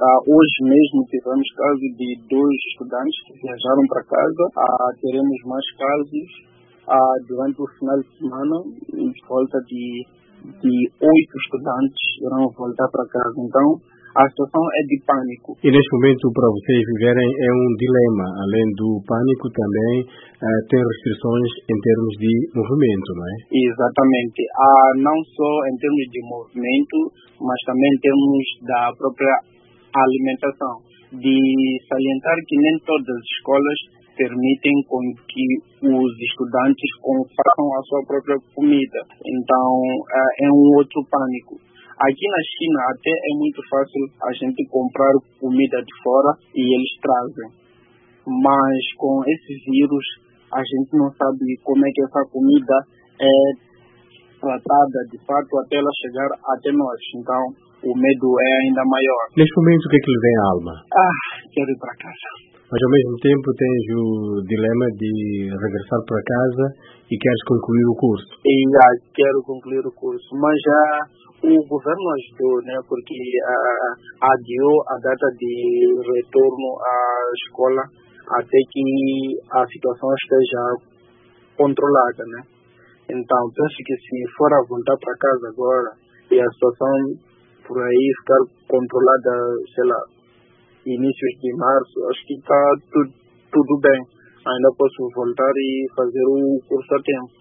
Hoje mesmo tivemos caso de 2 estudantes que viajaram para casa. Teremos mais casos durante o final de semana, em volta de 8 estudantes irão voltar para casa. Então, a situação é de pânico. E neste momento, para vocês viverem, é um dilema. Além do pânico, também tem restrições em termos de movimento, não é? Exatamente. Não só em termos de movimento, mas também em termos da própria alimentação. De salientar que nem todas as escolas permitem com que os estudantes façam a sua própria comida. Então, é um outro pânico. Aqui na China até é muito fácil a gente comprar comida de fora e eles trazem. Mas com esse vírus, a gente não sabe como é que essa comida é tratada de fato até ela chegar até nós. Então, o medo é ainda maior. Neste momento, o que é que lhe vem à alma? Quero ir para casa. Mas ao mesmo tempo tens o dilema de regressar para casa e queres concluir o curso. Quero concluir o curso, mas o governo ajudou, né? Porque adiou a data de retorno à escola até que a situação esteja controlada, né? Então, penso que se for a voltar para casa agora e a situação por aí ficar controlada, sei lá, inícios de março, acho que está tudo bem. Ainda posso voltar e fazer o curso a tempo.